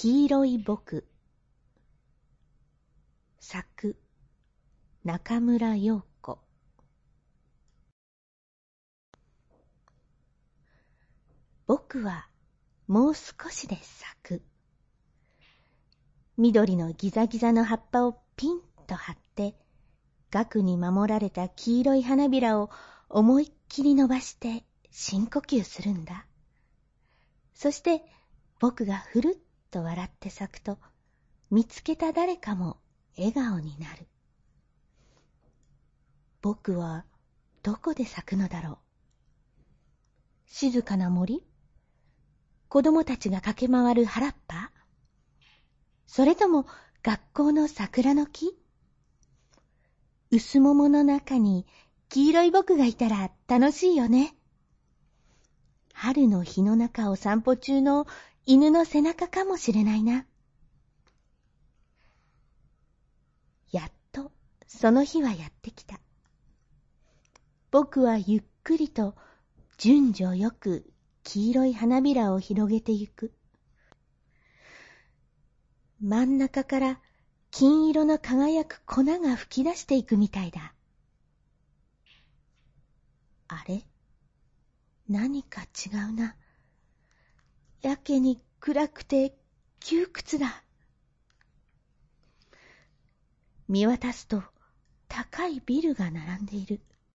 黄色い僕。作、中村陽子。僕はもう少しで咲く。緑のギザギザの葉っぱをピンと張って、額に守られた黄色い花びらを思いっきり伸ばして深呼吸するんだ。そして僕がふるっと笑って咲くと、見つけた誰かも笑顔になる。僕はどこで咲くのだろう。静かな森？子供たちが駆け回る原っぱ？それとも学校の桜の木？薄桃の中に黄色い僕がいたら楽しいよね。春の日の中を散歩中の犬の背中かもしれないな。やっとその日はやってきた。僕はゆっくりと順序よく黄色い花びらを広げてゆく。真ん中から金色の輝く粉が噴き出していくみたいだ。あれ？何か違うな。やけに暗くて窮屈だ。見渡すと高いビルが並んでいる。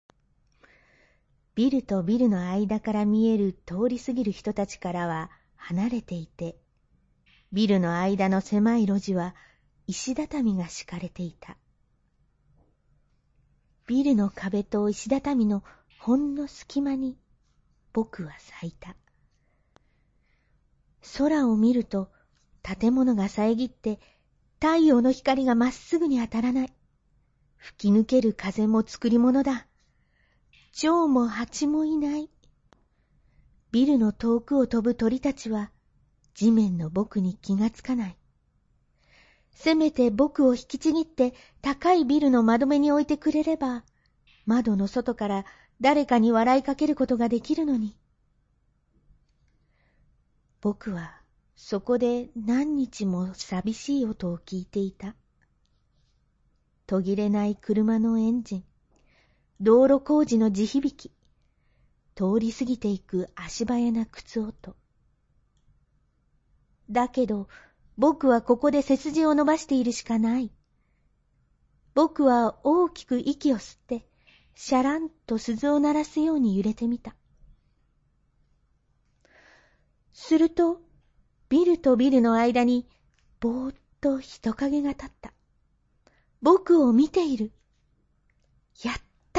ビルとビルの間から見える通り過ぎる人たちからは離れていて、ビルの間の狭い路地は石畳が敷かれていた。ビルの壁と石畳のほんの隙間に僕は咲いた。空を見ると建物が遮って太陽の光がまっすぐに当たらない。吹き抜ける風も作り物だ。蝶も蜂もいない。ビルの遠くを飛ぶ鳥たちは地面の僕に気がつかない。せめて僕を引きちぎって高いビルの窓辺に置いてくれれば、窓の外から誰かに笑いかけることができるのに。僕はそこで何日も寂しい音を聞いていた。途切れない車のエンジン、道路工事の地響き、通り過ぎていく足早な靴音。だけど僕はここで背筋を伸ばしているしかない。僕は大きく息を吸って、シャランと鈴を鳴らすように揺れてみた。すると、ビルとビルの間にぼーっと人影が立った。僕を見ている。やったー！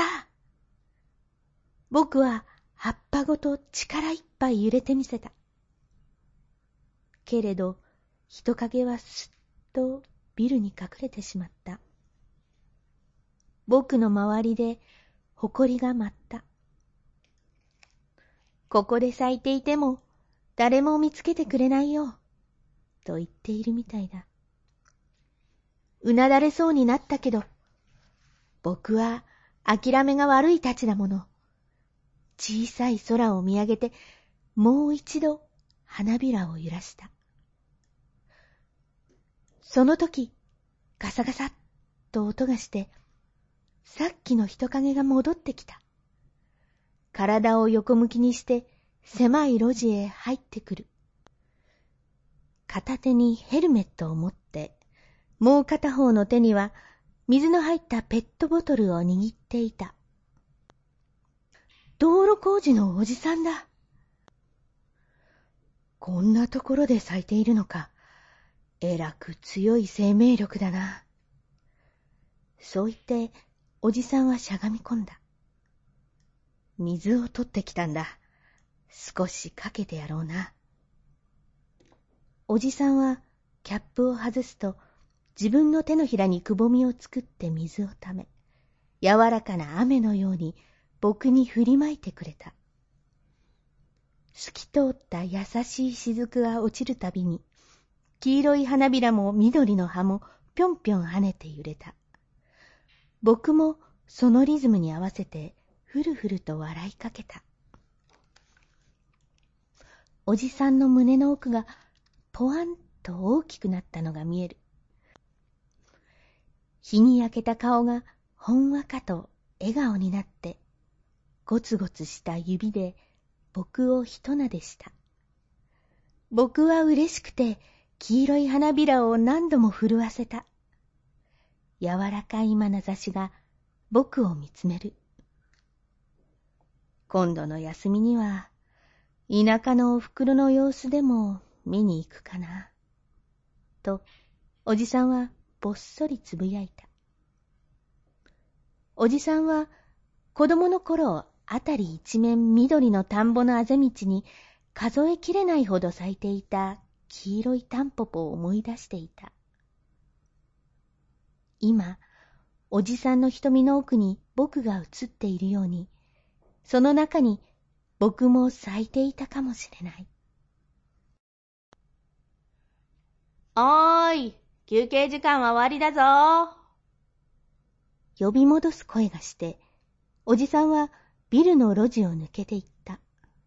僕は葉っぱごと力いっぱい揺れてみせた。けれど、人影はすっとビルに隠れてしまった。僕の周りで埃が舞った。ここで咲いていても誰も見つけてくれないよ、と言っているみたいだ。うなだれそうになったけど、僕は諦めが悪いたちだもの。小さい空を見上げて、もう一度花びらを揺らした。その時、ガサガサッと音がして、さっきの人影が戻ってきた。体を横向きにして狭い路地へ入ってくる。片手にヘルメットを持って、もう片方の手には水の入ったペットボトルを握っていた。道路工事のおじさんだ。こんなところで咲いているのか。えらく強い生命力だな。そう言っておじさんはしゃがみ込んだ。水を取ってきたんだ。少しかけてやろうな。おじさんはキャップを外すと、自分の手のひらにくぼみを作って水をため、柔らかな雨のように僕に振りまいてくれた。透き通った優しい雫が落ちるたびに、黄色い花びらも緑の葉もぴょんぴょん跳ねて揺れた。僕もそのリズムに合わせてふるふると笑いかけた。おじさんの胸の奥がポワンと大きくなったのが見える。日に焼けた顔がほんわかと笑顔になって、ゴツゴツした指で僕をひとなでした。僕は嬉しくて黄色い花びらを何度も震わせた。柔らかい眼差しが僕を見つめる。今度の休みには田舎のおふくろの様子でも見に行くかな。とおじさんはぼっそりつぶやいた。おじさんは子供の頃、あたり一面緑の田んぼのあぜ道に数えきれないほど咲いていた黄色いタンポポを思い出していた。今、おじさんの瞳の奥に僕が映っているように、その中に僕も咲いていたかもしれない。おーい、休憩時間は終わりだぞ。呼び戻す声がして、おじさんはビルの路地を抜けていった。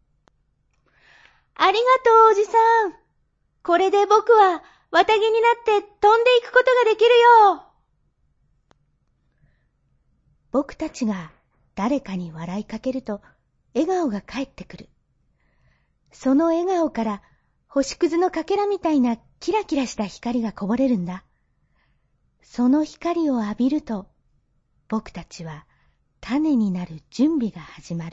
ありがとう、おじさん。これで僕は綿毛になって飛んでいくことができるよ。僕たちが誰かに笑いかけると笑顔が返ってくる。その笑顔から星屑のかけらみたいなキラキラした光がこぼれるんだ。その光を浴びると僕たちは種になる準備が始まる。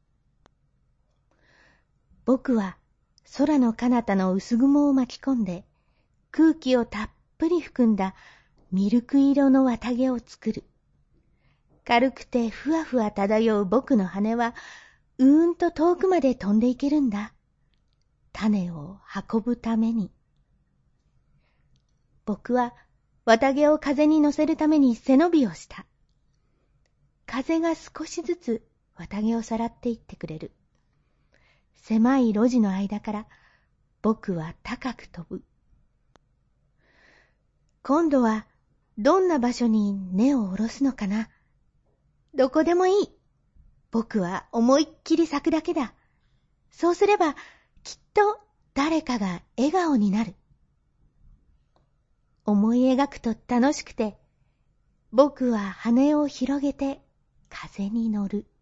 僕は空の彼方の薄雲を巻き込んで空気をたっぷり含んだミルク色の綿毛を作る。軽くてふわふわ漂う僕の羽はと遠くまで飛んでいけるんだ。種を運ぶために。僕は綿毛を風に乗せるために背伸びをした。風が少しずつ綿毛をさらっていってくれる。狭い路地の間から僕は高く飛ぶ。今度はどんな場所に根を下ろすのかな。どこでもいい。僕は思いっきり咲くだけだ。そうすればきっと誰かが笑顔になる。思い描くと楽しくて、僕は羽を広げて風に乗る。